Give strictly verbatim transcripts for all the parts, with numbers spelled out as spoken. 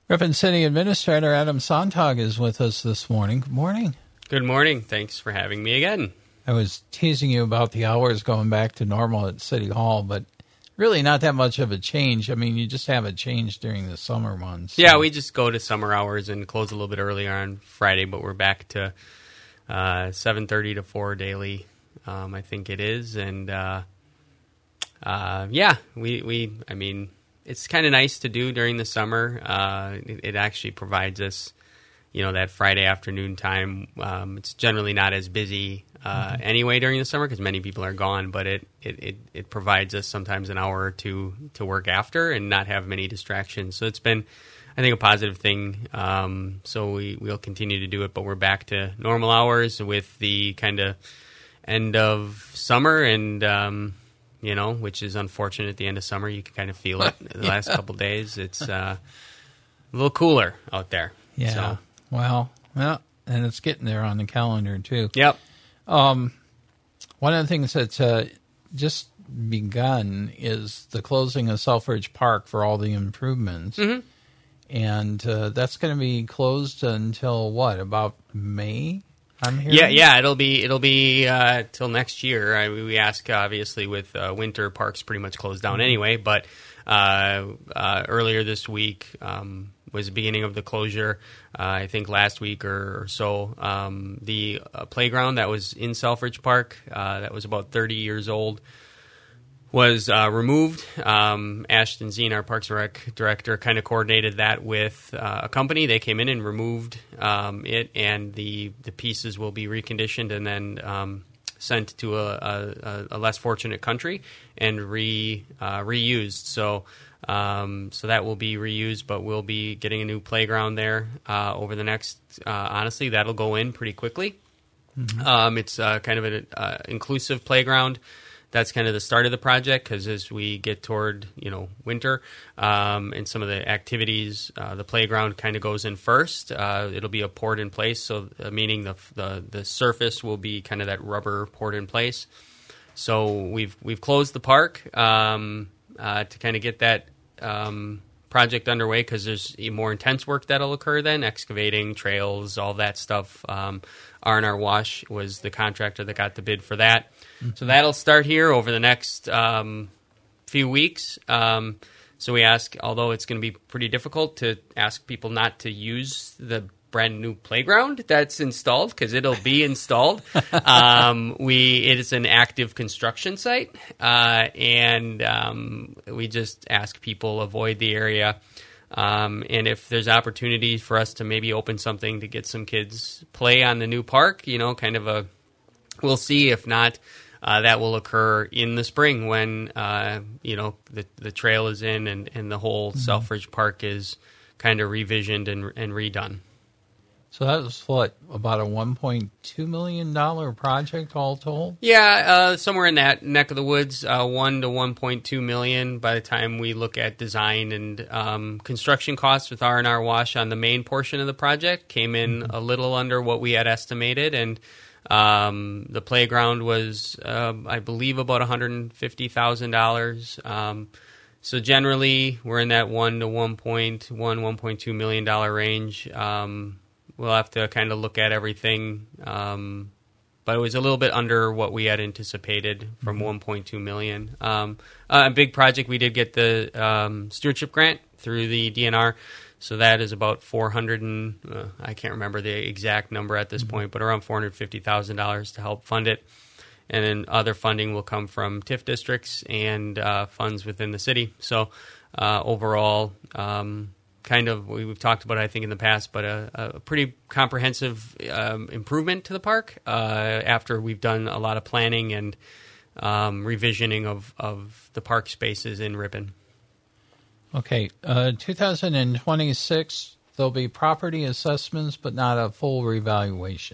Ripon City Administrator Adam Sontag is with us this morning. Good morning. Good morning. Thanks for having me again. I was teasing you about the hours going back to normal at City Hall, but really not that much of a change. I mean, you just have a change during the summer months. So. Yeah, we just go to summer hours and close a little bit earlier on Friday, but we're back to uh, seven thirty to four daily, um, I think it is. And, uh, uh, yeah, we, we, I mean... It's kind of nice to do during the summer. Uh, it, it actually provides us, you know, that Friday afternoon time. Um, it's generally not as busy uh, mm-hmm. anyway during the summer because many people are gone, but it, it, it, it provides us sometimes an hour or two to work after and not have many distractions. So it's been, I think, a positive thing. Um, so we, we'll continue to do it, but we're back to normal hours with the kind of end of summer and... Um, you know, which is unfortunate at the end of summer. You can kind of feel it the yeah. last couple of days. It's uh, a little cooler out there. Yeah. So. Well, well, and it's getting there on the calendar, too. Yep. Um, one of the things that's uh, just begun is the closing of Selfridge Park for all the improvements. Mm-hmm. And uh, that's going to be closed until, what, about May? I'm hearing? Yeah, yeah, it'll be it'll be uh, till next year. I, we ask obviously with uh, winter parks pretty much closed down anyway, but uh, uh, earlier this week um, was the beginning of the closure. Uh, I think last week or, or so, um, the uh, playground that was in Selfridge Park uh, that was about thirty years old was uh, removed. Um, Ashton Zine, our Parks and Rec director, kind of coordinated that with uh, a company. They came in and removed um, it, and the, the pieces will be reconditioned and then um, sent to a, a, a less fortunate country and re uh, reused. So um, so that will be reused, but we'll be getting a new playground there uh, over the next. Uh, honestly, that'll go in pretty quickly. Mm-hmm. Um, it's uh, kind of an uh, inclusive playground. That's kind of the start of the project because as we get toward, you know, winter um, and some of the activities, uh, the playground kind of goes in first. Uh, it'll be a poured in place, so uh, meaning the, the the surface will be kind of that rubber poured in place. So we've we've closed the park um, uh, to kind of get that um, project underway because there's more intense work that'll occur then, excavating, trails, all that stuff. Um, R and R Wash was the contractor that got the bid for that. Mm-hmm. So that'll start here over the next um, few weeks. Um, so we ask, although it's going to be pretty difficult to ask people not to use the brand new playground that's installed because it'll be installed. um, we it is an active construction site, uh, and um, we just ask people avoid the area. Um, and if there's opportunities for us to maybe open something to get some kids play on the new park, you know, kind of a, we'll see. If not, uh, that will occur in the spring when, uh, you know, the the trail is in and, and the whole mm-hmm. Selfridge Park is kind of revisioned and, and redone. So that was, what, about a one point two million dollars project all told? Yeah, uh, somewhere in that neck of the woods, uh, one to one point two million dollars by the time we look at design and um, construction costs with R and R Wash on the main portion of the project came in mm-hmm. a little under what we had estimated, and um, the playground was, uh, I believe, about one hundred fifty thousand dollars. Um, so generally, we're in that one to one point one, one point two million dollars range. Um We'll have to kind of look at everything, um, but it was a little bit under what we had anticipated from mm-hmm. one point two million dollars. Um, uh, a big project, we did get the um, stewardship grant through the D N R, so that is about four hundred and uh, I can't remember the exact number at this mm-hmm. point, but around four hundred fifty thousand dollars to help fund it. And then other funding will come from T I F districts and uh, funds within the city. So uh, overall, um, kind of, we've talked about it, I think, in the past, but a, a pretty comprehensive um, improvement to the park uh, after we've done a lot of planning and um, revisioning of, of the park spaces in Ripon. Okay, uh, two thousand twenty-six, there'll be property assessments, but not a full revaluation.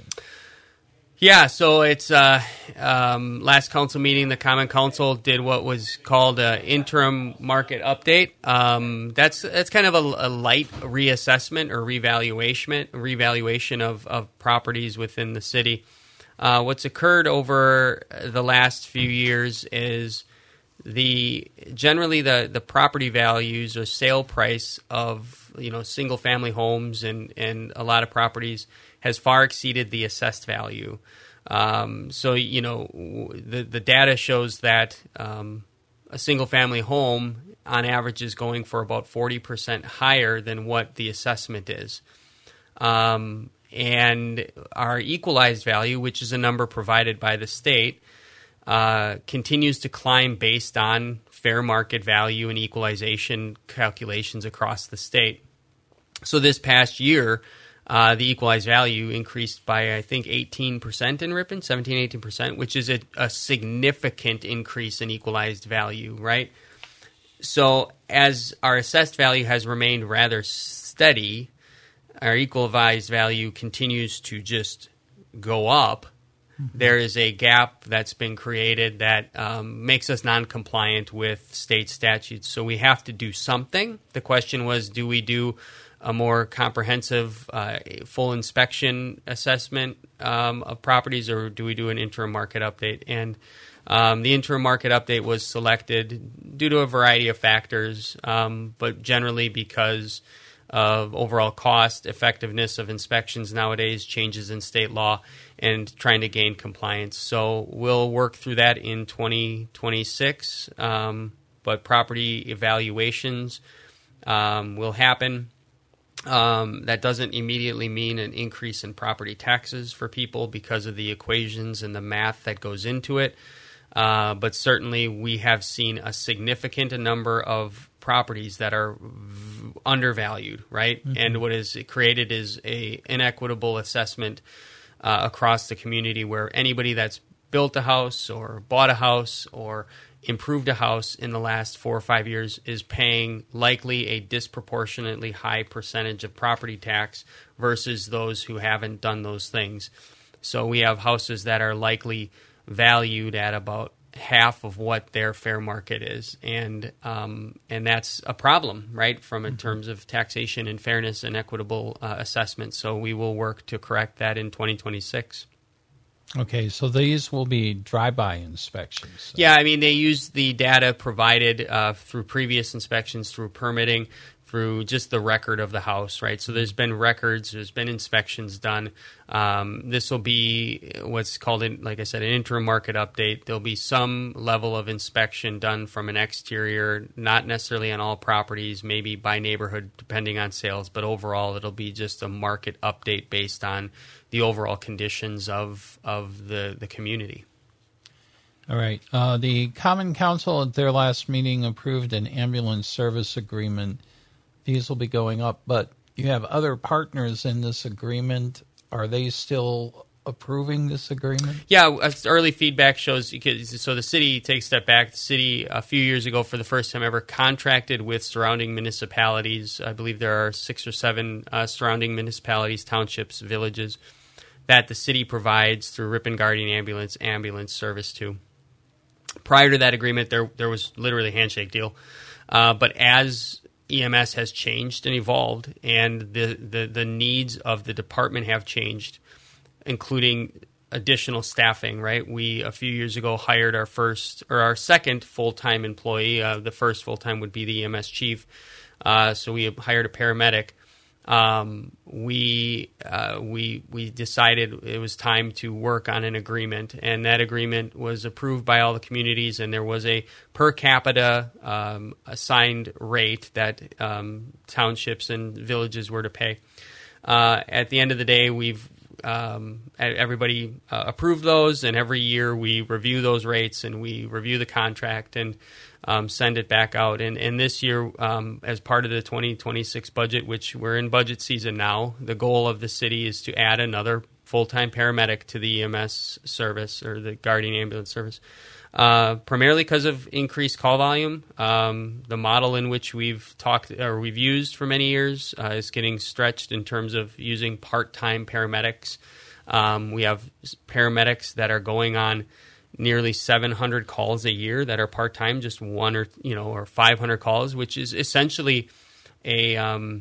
Yeah, so it's uh, um, last council meeting, the Common Council did what was called an interim market update. Um, that's that's kind of a, a light reassessment or revaluation revaluation of, of properties within the city. Uh, what's occurred over the last few years is the generally the, the property values or sale price of you know, single family homes and, and a lot of properties has far exceeded the assessed value. Um, so, you know, the, the data shows that um, a single family home on average is going for about forty percent higher than what the assessment is. Um, and our equalized value, which is a number provided by the state, uh, continues to climb based on fair market value and equalization calculations across the state. So this past year, uh, the equalized value increased by, I think, eighteen percent in Ripon, seventeen, eighteen percent, which is a, a significant increase in equalized value, right? So as our assessed value has remained rather steady, our equalized value continues to just go up. Mm-hmm. There is a gap that's been created that um, makes us non-compliant with state statutes. So we have to do something. The question was, do we do a more comprehensive uh, full inspection assessment um, of properties, or do we do an interim market update? And um, the interim market update was selected due to a variety of factors, um, but generally because of overall cost, effectiveness of inspections nowadays, changes in state law, and trying to gain compliance. So we'll work through that in twenty twenty-six, um, but property evaluations um, will happen. Um, that doesn't immediately mean an increase in property taxes for people because of the equations and the math that goes into it. Uh, but certainly we have seen a significant number of properties that are v- undervalued, right? Mm-hmm. And what is created is a inequitable assessment uh, across the community where anybody that's built a house or bought a house or improved a house in the last four or five years is paying likely a disproportionately high percentage of property tax versus those who haven't done those things. So we have houses that are likely valued at about half of what their fair market is, and um, and that's a problem, right, from in mm-hmm. terms of taxation and fairness and equitable uh, assessment. So we will work to correct that in twenty twenty-six. Okay, so these will be drive-by inspections. So. Yeah, I mean, they use the data provided uh, through previous inspections, through permitting, through just the record of the house, right? So there's been records, there's been inspections done. Um, this will be what's called, in, like I said, an interim market update. There'll be some level of inspection done from an exterior, not necessarily on all properties, maybe by neighborhood, depending on sales, but overall it'll be just a market update based on the overall conditions of of the, the community. All right. Uh, the Common Council at their last meeting approved an ambulance service agreement. These will be going up, but you have other partners in this agreement. Are they still approving this agreement? Yeah, early feedback shows, so the city takes a step back. The city, a few years ago, for the first time ever, contracted with surrounding municipalities. I believe there are six or seven uh, surrounding municipalities, townships, villages, that the city provides through Ripon Guardian Ambulance ambulance service to. Prior to that agreement, there there was literally a handshake deal. Uh, but as E M S has changed and evolved, and the, the, the needs of the department have changed, including additional staffing, right? We, a few years ago, hired our first, or our second full-time employee. Uh, the first full-time would be the E M S chief. Uh, so we hired a paramedic. Um, we uh, we we decided it was time to work on an agreement, and that agreement was approved by all the communities, and there was a per capita um, assigned rate that um, townships and villages were to pay. Uh, at the end of the day, we've um, everybody uh, approved those, and every year we review those rates and we review the contract and Um, send it back out. And, and this year, um, as part of the twenty twenty-six budget, which we're in budget season now, the goal of the city is to add another full-time paramedic to the E M S service, or the Guardian Ambulance service, uh, primarily because of increased call volume. Um, the model in which we've talked or we've used for many years uh, is getting stretched in terms of using part-time paramedics. Um, we have paramedics that are going on nearly seven hundred calls a year that are part-time, just one or, you know, or five hundred calls, which is essentially a um,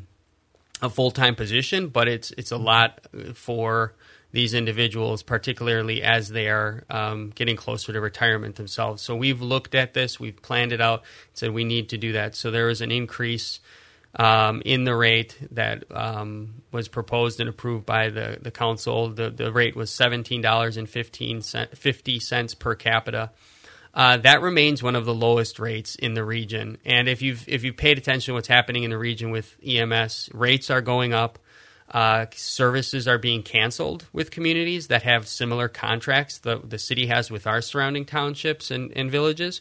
a full-time position, but it's it's a lot for these individuals, particularly as they are um, getting closer to retirement themselves. So we've looked at this, we've planned it out, said we need to do that. So there is an increase um, in the rate that um, was proposed and approved by the, the council. The, the rate was seventeen dollars and fifty cents per capita. Uh, that remains one of the lowest rates in the region. And if you've if you've paid attention to what's happening in the region with E M S, rates are going up. Uh, services are being canceled with communities that have similar contracts that the city has with our surrounding townships and, and villages.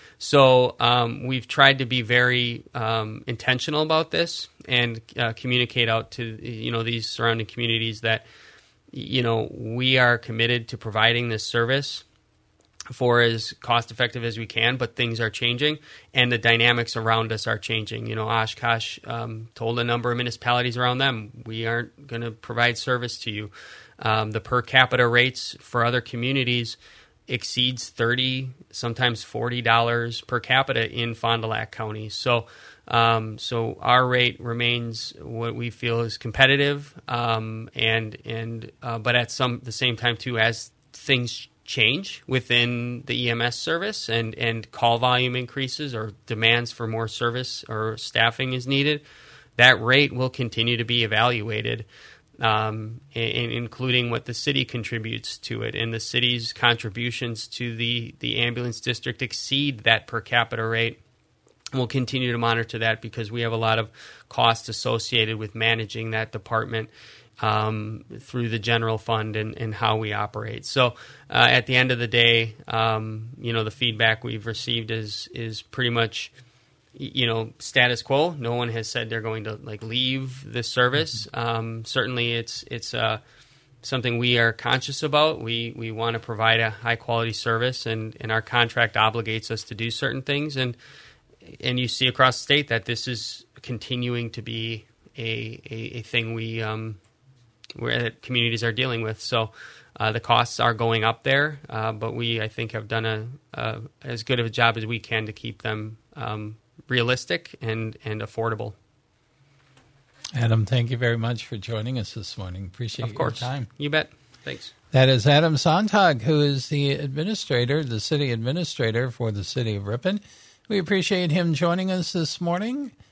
So um, we've tried to be very um, intentional about this and uh, communicate out to you know these surrounding communities that you know we are committed to providing this service for as cost effective as we can, but things are changing and the dynamics around us are changing. You know, Oshkosh um, told a number of municipalities around them, we aren't going to provide service to you. Um, the per capita rates for other communities exceeds thirty, sometimes forty dollars per capita in Fond du Lac County. So, um, so our rate remains what we feel is competitive, um, and and uh, but at some the same time too, as things change within the E M S service and, and call volume increases or demands for more service or staffing is needed, that rate will continue to be evaluated, um, in, including what the city contributes to it. And the city's contributions to the, the ambulance district exceed that per capita rate. We'll continue to monitor that because we have a lot of costs associated with managing that department Um, through the general fund and, and how we operate. So uh, at the end of the day, um, you know, the feedback we've received is is pretty much, you know, status quo. No one has said they're going to like leave the service. Um, certainly, it's it's uh, something we are conscious about. We we want to provide a high quality service, and, and our contract obligates us to do certain things. And and you see across the state that this is continuing to be a a, a thing we. Um, where communities are dealing with. So uh, the costs are going up there, uh, but we, I think, have done a, a as good of a job as we can to keep them um, realistic and, and affordable. Adam, thank you very much for joining us this morning. Appreciate of course. your time. You bet. Thanks. That is Adam Sontag, who is the administrator, the city administrator for the city of Ripon. We appreciate him joining us this morning.